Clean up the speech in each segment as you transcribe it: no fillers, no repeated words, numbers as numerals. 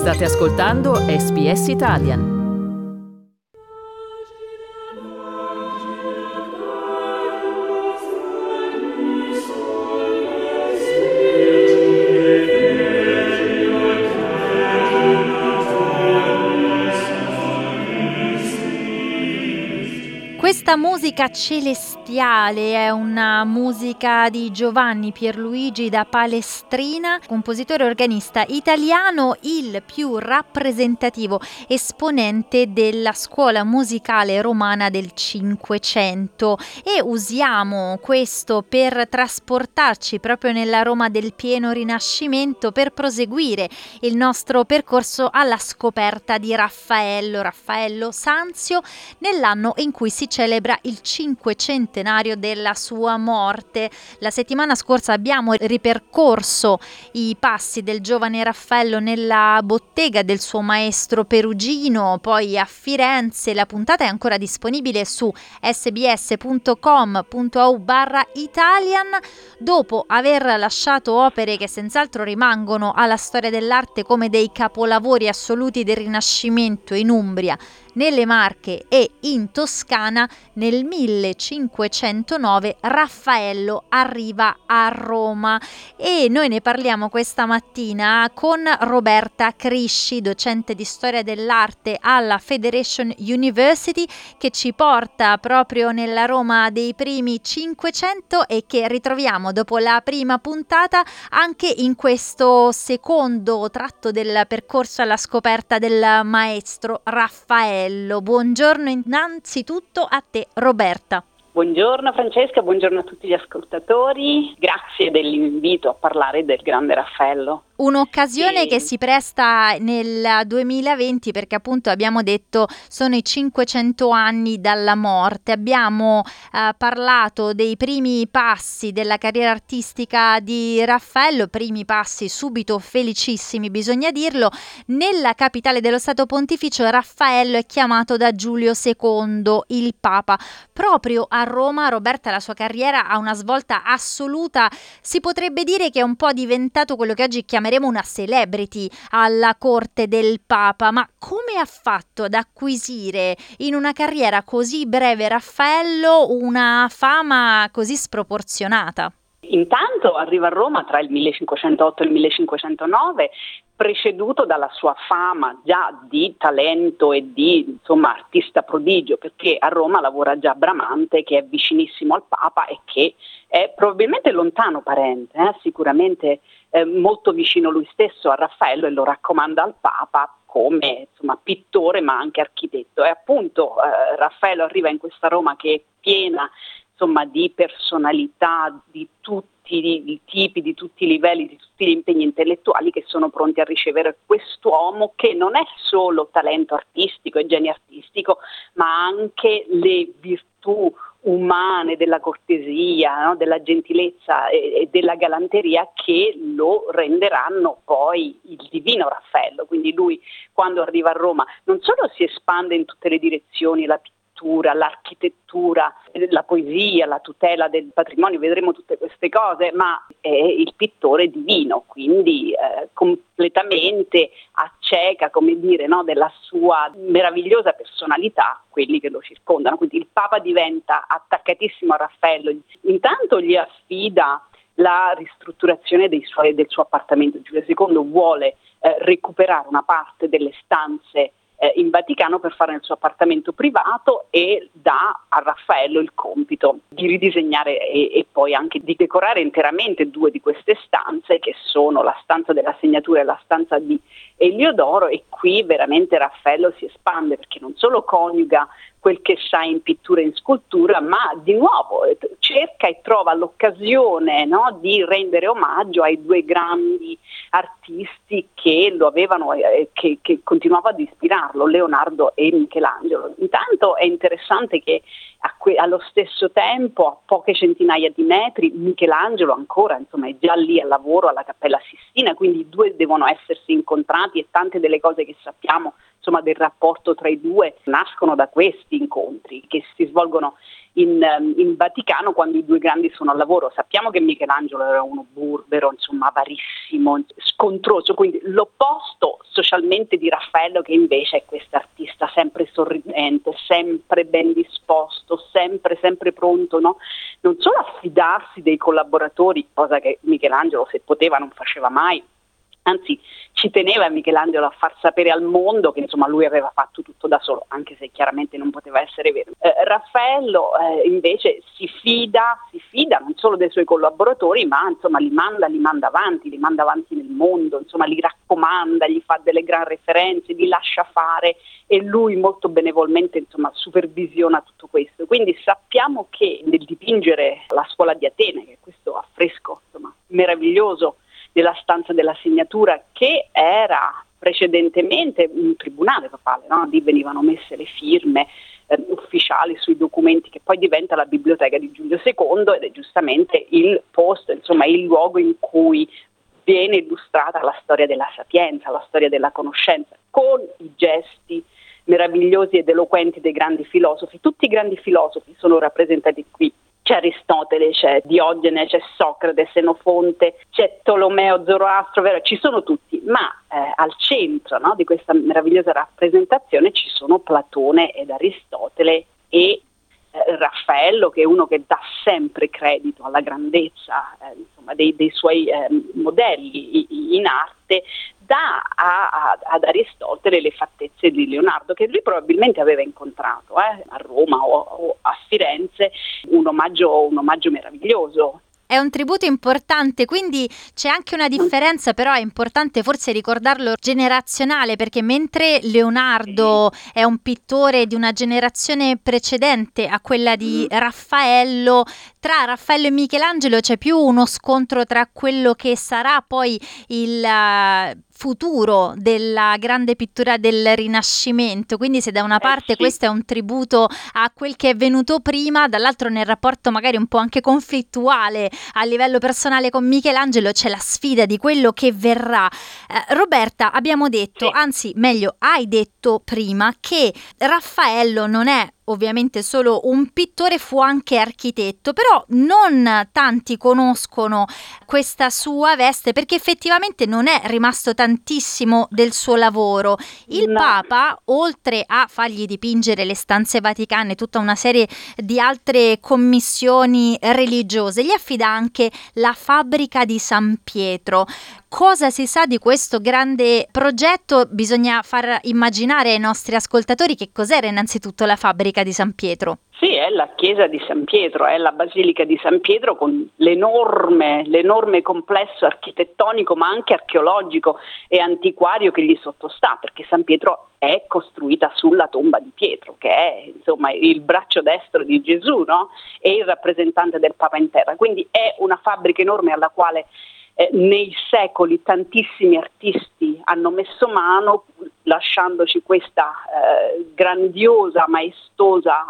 State ascoltando SBS Italian. Questa musica celestiale è una musica di Giovanni Pierluigi da Palestrina, compositore e organista italiano, il più rappresentativo esponente della scuola musicale romana del Cinquecento, e usiamo questo per trasportarci proprio nella Roma del pieno Rinascimento per proseguire il nostro percorso alla scoperta di Raffaello Sanzio nell'anno in cui si celebra il cinquecentenario della sua morte. La settimana scorsa abbiamo ripercorso i passi del giovane Raffaello nella bottega del suo maestro perugino, poi a Firenze. La puntata è ancora disponibile su sbs.com.au/Italian. Dopo aver lasciato opere che senz'altro rimangono alla storia dell'arte come dei capolavori assoluti del Rinascimento in Umbria, nelle Marche e in Toscana, nel 1509 Raffaello arriva a Roma e noi ne parliamo questa mattina con Roberta Crisci, docente di storia dell'arte alla Federation University, che ci porta proprio nella Roma dei primi Cinquecento e che ritroviamo dopo la prima puntata anche in questo secondo tratto del percorso alla scoperta del maestro Raffaello. Buongiorno innanzitutto a te, Roberta. Buongiorno Francesca, buongiorno a tutti gli ascoltatori, grazie dell'invito a parlare del grande Raffaello. Un'occasione che si presta nel 2020 perché appunto abbiamo detto sono i 500 anni dalla morte. Abbiamo parlato dei primi passi della carriera artistica di Raffaello, primi passi subito felicissimi, bisogna dirlo. Nella capitale dello Stato Pontificio Raffaello è chiamato da Giulio II, il Papa. Proprio a Roma, Roberta, la sua carriera ha una svolta assoluta. Si potrebbe dire che è un po' diventato quello che oggi chiameremo una celebrity alla corte del Papa, ma come ha fatto ad acquisire in una carriera così breve Raffaello una fama così sproporzionata? Intanto arriva a Roma tra il 1508 e il 1509, preceduto dalla sua fama già di talento e di artista prodigio, perché a Roma lavora già Bramante, che è vicinissimo al Papa e che è probabilmente lontano parente, sicuramente molto vicino lui stesso a Raffaello, e lo raccomanda al Papa come pittore ma anche architetto. E appunto Raffaello arriva in questa Roma che è piena di personalità di tutti i tipi, di tutti i livelli, di tutti gli impegni intellettuali che sono pronti a ricevere quest'uomo che non è solo talento artistico e genio artistico, ma anche le virtù umane della cortesia, no? Della gentilezza e della galanteria che lo renderanno poi il divino Raffaello. Quindi lui, quando arriva a Roma, non solo si espande in tutte le direzioni, la l'architettura, la poesia, la tutela del patrimonio, vedremo tutte queste cose, ma è il pittore divino, quindi completamente acceca, della sua meravigliosa personalità quelli che lo circondano. Quindi il Papa diventa attaccatissimo a Raffaello, intanto gli affida la ristrutturazione del suo appartamento. Giulio II vuole recuperare una parte delle stanze in Vaticano per fare nel suo appartamento privato e dà a Raffaello il compito di ridisegnare e poi anche di decorare interamente due di queste stanze, che sono la stanza della segnatura e la stanza di Eliodoro. E qui veramente Raffaello si espande, perché non solo coniuga quel che sa in pittura e in scultura, ma di nuovo cerca e trova l'occasione, no, di rendere omaggio ai due grandi artisti che lo avevano che continuavano ad ispirarlo, Leonardo e Michelangelo. Intanto è interessante che allo stesso tempo, a poche centinaia di metri, Michelangelo ancora è già lì al lavoro alla Cappella Sistina, quindi i due devono essersi incontrati, e tante delle cose che sappiamo insomma del rapporto tra i due nascono da questi incontri che si svolgono in Vaticano quando i due grandi sono al lavoro. Sappiamo che Michelangelo era uno burbero, insomma avarissimo, scontroso, quindi l'opposto socialmente di Raffaello, che invece è quest'artista sempre sorridente, sempre ben disposto, sempre pronto, no? Non solo a fidarsi dei collaboratori, cosa che Michelangelo, se poteva, non faceva mai. Anzi, ci teneva Michelangelo a far sapere al mondo che insomma lui aveva fatto tutto da solo, anche se chiaramente non poteva essere vero. Raffaello invece si fida non solo dei suoi collaboratori, ma insomma li manda avanti nel mondo, insomma li raccomanda, gli fa delle gran referenze, li lascia fare e lui molto benevolmente insomma supervisiona tutto questo. Quindi sappiamo che nel dipingere la scuola di Atene, che è questo affresco insomma meraviglioso della stanza della segnatura, che era precedentemente un tribunale papale, no? Lì venivano messe le firme ufficiali sui documenti, che poi diventa la biblioteca di Giulio II ed è giustamente il posto, insomma il luogo in cui viene illustrata la storia della sapienza, la storia della conoscenza, con i gesti meravigliosi ed eloquenti dei grandi filosofi. Tutti i grandi filosofi sono rappresentati qui. C'è Aristotele, c'è Diogene, c'è Socrate, Senofonte, c'è Tolomeo, Zoroastro, vero? Ci sono tutti, ma al centro, no, di questa meravigliosa rappresentazione ci sono Platone ed Aristotele e Raffaello, che è uno che dà sempre credito alla grandezza insomma, dei suoi modelli in arte, dà ad Aristotele le fattezze di Leonardo, che lui probabilmente aveva incontrato a Roma o a Firenze, un omaggio meraviglioso. È un tributo importante, quindi c'è anche una differenza, però è importante forse ricordarlo, generazionale, perché mentre Leonardo è un pittore di una generazione precedente a quella di Raffaello, tra Raffaello e Michelangelo c'è più uno scontro tra quello che sarà poi il futuro della grande pittura del Rinascimento. Quindi se da una parte questo è un tributo a quel che è venuto prima, dall'altro nel rapporto magari un po' anche conflittuale a livello personale con Michelangelo c'è la sfida di quello che verrà. Roberta, abbiamo detto, anzi meglio hai detto prima, che Raffaello non è ovviamente solo un pittore, fu anche architetto, però non tanti conoscono questa sua veste perché effettivamente non è rimasto tantissimo del suo lavoro. Il Papa, oltre a fargli dipingere le stanze vaticane, tutta una serie di altre commissioni religiose, gli affida anche la fabbrica di San Pietro. Cosa si sa di questo grande progetto? Bisogna far immaginare ai nostri ascoltatori che cos'era innanzitutto la fabbrica di San Pietro. Sì, è la chiesa di San Pietro, è la basilica di San Pietro con l'enorme complesso architettonico ma anche archeologico e antiquario che gli sottostà, perché San Pietro è costruita sulla tomba di Pietro, che è insomma il braccio destro di Gesù, no? E il rappresentante del Papa in terra, quindi è una fabbrica enorme alla quale nei secoli tantissimi artisti hanno messo mano, lasciandoci questa grandiosa, maestosa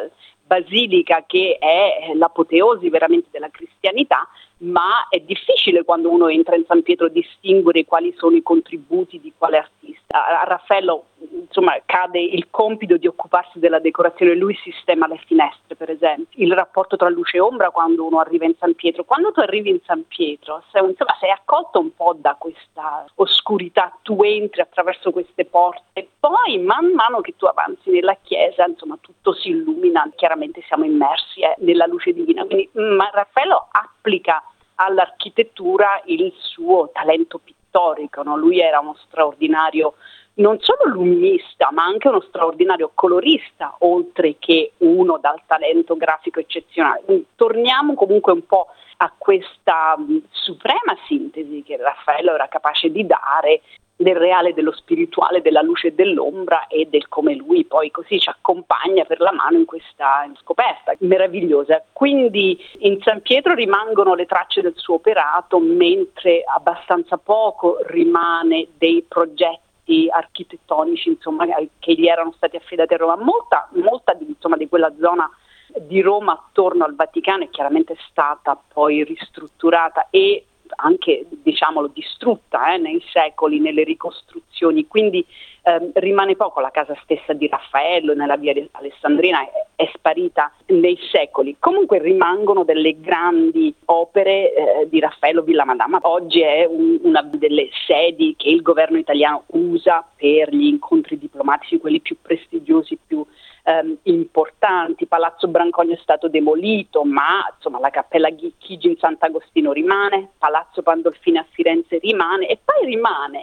basilica che è l'apoteosi veramente della cristianità, ma è difficile quando uno entra in San Pietro distinguere quali sono i contributi di quale artista. A Raffaello insomma cade il compito di occuparsi della decorazione, lui sistema le finestre per esempio, il rapporto tra luce e ombra quando uno arriva in San Pietro. Quando tu arrivi in San Pietro sei accolto un po' da questa oscurità, tu entri attraverso queste porte e poi man mano che tu avanzi nella chiesa insomma tutto si illumina, chiaramente siamo immersi nella luce divina, quindi Raffaello applica all'architettura il suo talento pittorico, no? Lui era uno straordinario non solo luminista ma anche uno straordinario colorista, oltre che uno dal talento grafico eccezionale. Quindi torniamo comunque un po' a questa suprema sintesi che Raffaello era capace di dare del reale, dello spirituale, della luce e dell'ombra e del come lui poi così ci accompagna per la mano in questa scoperta meravigliosa. Quindi in San Pietro rimangono le tracce del suo operato, mentre abbastanza poco rimane dei progetti architettonici insomma che gli erano stati affidati a Roma. Molta di quella zona di Roma attorno al Vaticano è chiaramente stata poi ristrutturata e anche diciamolo distrutta nei secoli, nelle ricostruzioni, quindi rimane poco. La casa stessa di Raffaello nella via di Alessandrina è sparita nei secoli. Comunque rimangono delle grandi opere di Raffaello. Villa Madama oggi è una delle sedi che il governo italiano usa per gli incontri diplomatici, quelli più prestigiosi, più importanti. Palazzo Brancogno è stato demolito, ma insomma la Cappella Chigi in Sant'Agostino rimane, Palazzo Pandolfini a Firenze rimane, e poi rimane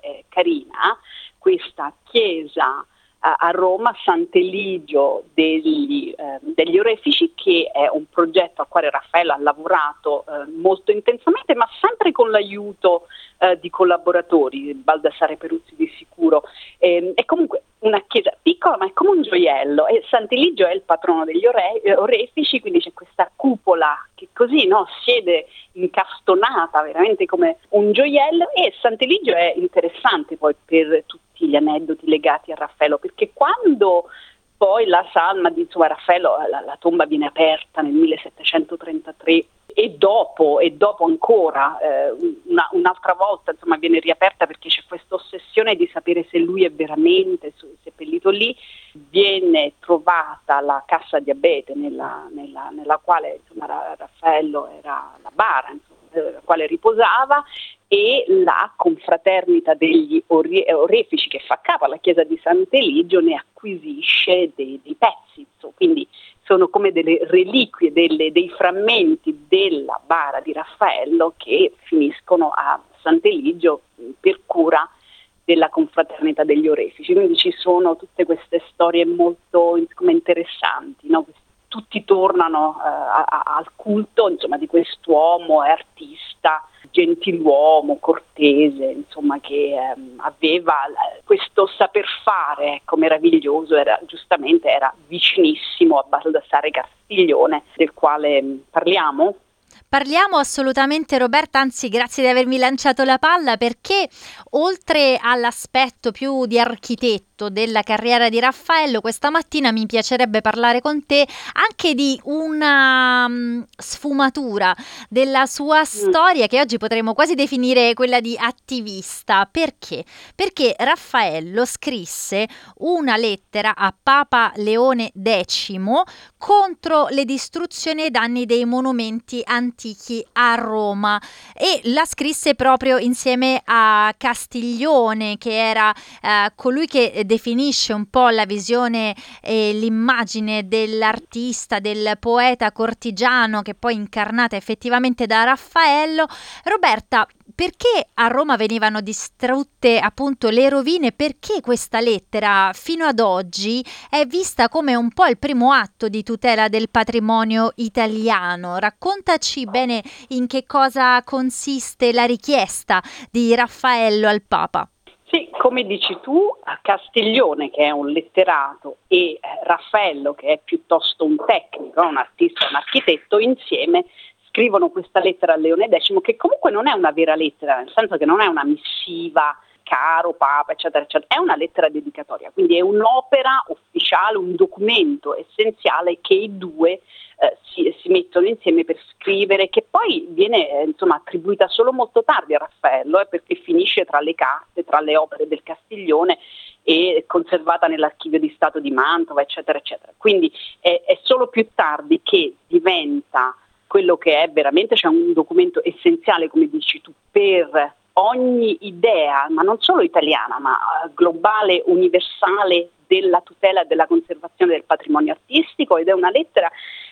carina questa chiesa a Roma, Sant'Eligio degli Orefici, che è un progetto al quale Raffaello ha lavorato molto intensamente, ma sempre con l'aiuto di collaboratori, Baldassare Peruzzi di sicuro. È comunque una chiesa piccola, ma è come un gioiello, e Sant'Eligio è il patrono degli Orefici, quindi c'è questa cupola che così siede incastonata veramente come un gioiello. E Sant'Eligio è interessante poi per tutti gli aneddoti legati a Raffaello, perché quando poi la salma di Raffaello, la tomba viene aperta nel 1733 e dopo ancora un'altra volta viene riaperta, perché c'è questa ossessione di sapere se lui è veramente seppellito lì. Viene trovata la cassa di abete nella quale Raffaello era la bara, nella quale riposava, e la confraternita degli Orefici, che fa capo alla chiesa di Sant'Eligio, ne acquisisce dei pezzi, quindi sono come delle reliquie, dei frammenti della bara di Raffaello che finiscono a Sant'Eligio per cura della confraternita degli Orefici. Quindi ci sono tutte queste storie molto interessanti, no? Tutti tornano al culto di quest'uomo artista, gentiluomo, cortese, che aveva questo saper fare meraviglioso. Era vicinissimo a Baldassare Castiglione, del quale parliamo. Parliamo assolutamente, Roberta, anzi grazie di avermi lanciato la palla, perché oltre all'aspetto più di architetto della carriera di Raffaello, questa mattina mi piacerebbe parlare con te anche di una sfumatura della sua storia, che oggi potremmo quasi definire quella di attivista. Perché? Perché Raffaello scrisse una lettera a Papa Leone X contro le distruzioni e i danni dei monumenti antichi a Roma, e la scrisse proprio insieme a Castiglione, che era colui che definisce un po' la visione e l'immagine dell'artista, del poeta cortigiano, che poi incarnata effettivamente da Raffaello. Roberta, perché a Roma venivano distrutte appunto le rovine? Perché questa lettera fino ad oggi è vista come un po' il primo atto di tutela del patrimonio italiano? Raccontaci bene in che cosa consiste la richiesta di Raffaello al Papa. Sì, come dici tu, Castiglione, che è un letterato, e Raffaello, che è piuttosto un tecnico, un artista, un architetto, insieme scrivono questa lettera a Leone X, che comunque non è una vera lettera, nel senso che non è una missiva, caro Papa, eccetera, eccetera, è una lettera dedicatoria, quindi è un'opera ufficiale, un documento essenziale che i due si mettono insieme per scrivere, che poi viene attribuita solo molto tardi a Raffaello, perché finisce tra le carte, tra le opere del Castiglione, e conservata nell'archivio di Stato di Mantova, eccetera, eccetera. Quindi è solo più tardi che diventa quello che è veramente, un documento essenziale, come dici tu, per ogni idea, ma non solo italiana, ma globale, universale, della tutela e della conservazione del patrimonio artistico, ed è una lettera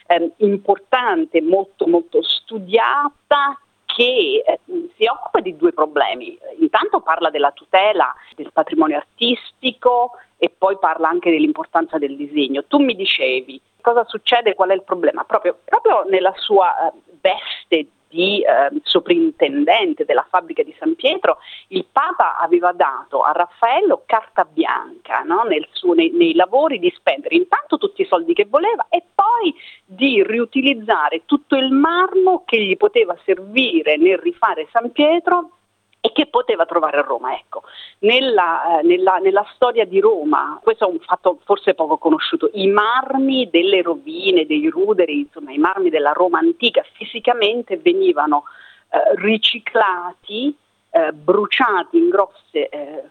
importante, molto molto studiata, che si occupa di due problemi. Intanto parla della tutela del patrimonio artistico e poi parla anche dell'importanza del disegno. Tu mi dicevi cosa succede, qual è il problema? Proprio nella sua veste di soprintendente della fabbrica di San Pietro, il Papa aveva dato a Raffaello carta bianca, no? nei lavori, di spendere intanto tutti i soldi che voleva e poi di riutilizzare tutto il marmo che gli poteva servire nel rifare San Pietro e che poteva trovare a Roma. Ecco, nella storia di Roma, questo è un fatto forse poco conosciuto, i marmi delle rovine, dei ruderi, i marmi della Roma antica fisicamente venivano riciclati bruciati in grosse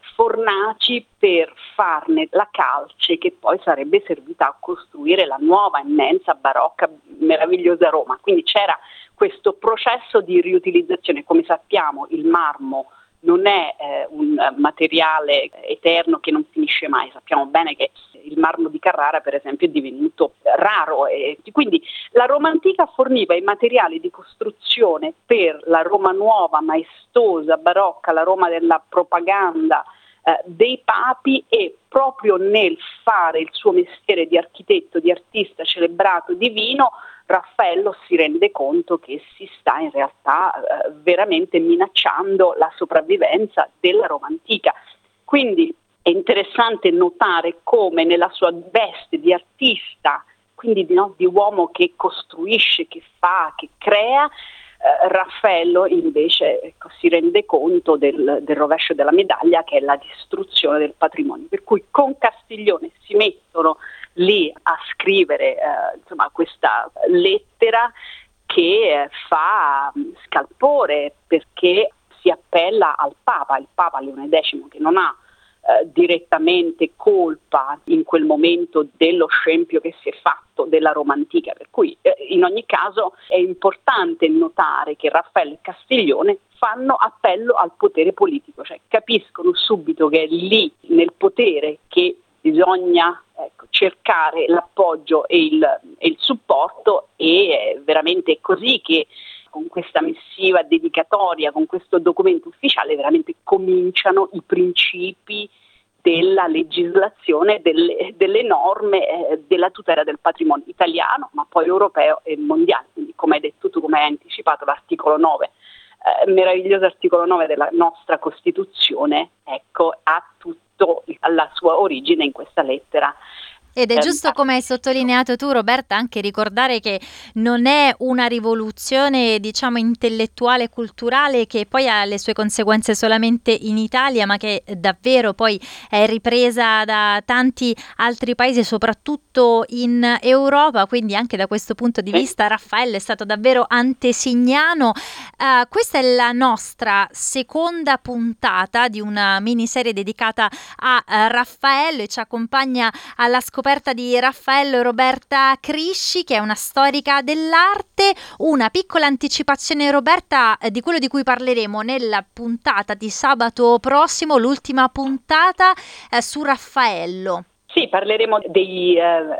fornaci per farne la calce che poi sarebbe servita a costruire la nuova, immensa, barocca, meravigliosa Roma. Quindi c'era questo processo di riutilizzazione. Come sappiamo, il marmo non è un materiale eterno che non finisce mai. Sappiamo bene che il marmo di Carrara, per esempio, è divenuto raro e quindi la Roma antica forniva i materiali di costruzione per la Roma nuova, maestosa, barocca, la Roma della propaganda dei papi, e proprio nel fare il suo mestiere di architetto, di artista celebrato divino, Raffaello si rende conto che si sta in realtà veramente minacciando la sopravvivenza della Roma antica. Quindi è interessante notare come nella sua veste di artista, quindi di uomo che costruisce, che fa, che crea, Raffaello invece si rende conto del rovescio della medaglia, che è la distruzione del patrimonio. Per cui con Castiglione si mettono lì a scrivere questa lettera che fa scalpore, perché si appella al Papa, il Papa Leone X, che non ha direttamente colpa in quel momento dello scempio che si è fatto della Roma antica, per cui in ogni caso è importante notare che Raffaello e Castiglione fanno appello al potere politico, cioè capiscono subito che è lì nel potere che bisogna cercare l'appoggio e il supporto, e è veramente così che con questa missiva dedicatoria, con questo documento ufficiale, veramente cominciano i principi della legislazione, delle norme, della tutela del patrimonio italiano, ma poi europeo e mondiale. Quindi, come hai detto tu, come hai anticipato, l'articolo 9, meraviglioso articolo 9 della nostra Costituzione, ha tutto la sua origine in questa lettera. Ed è giusto, come hai sottolineato tu, Roberta, anche ricordare che non è una rivoluzione, intellettuale e culturale che poi ha le sue conseguenze solamente in Italia, ma che davvero poi è ripresa da tanti altri paesi, soprattutto in Europa, quindi anche da questo punto di vista Raffaello è stato davvero antesignano. Questa è la nostra seconda puntata di una miniserie dedicata a Raffaello, e ci accompagna alla scoperta di Raffaello Roberta Crisci, che è una storica dell'arte. Una piccola anticipazione, Roberta, di quello di cui parleremo nella puntata di sabato prossimo, l'ultima puntata su Raffaello. Sì, parleremo dei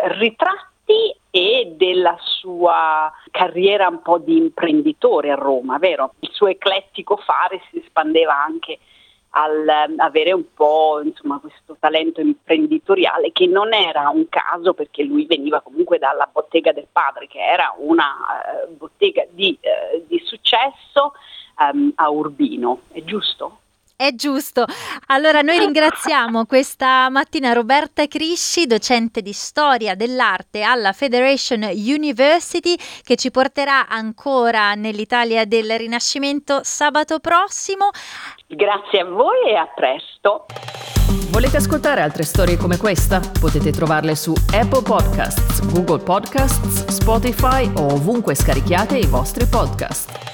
ritratti e della sua carriera un po' di imprenditore a Roma, vero? Il suo eclettico fare si espandeva anche al avere un po' questo talento imprenditoriale, che non era un caso, perché lui veniva comunque dalla bottega del padre, che era una bottega di successo a Urbino, è giusto? È giusto. Allora noi ringraziamo questa mattina Roberta Crisci, docente di storia dell'arte alla Federation University, che ci porterà ancora nell'Italia del Rinascimento sabato prossimo. Grazie a voi e a presto. Volete ascoltare altre storie come questa? Potete trovarle su Apple Podcasts, Google Podcasts, Spotify o ovunque scarichiate i vostri podcast.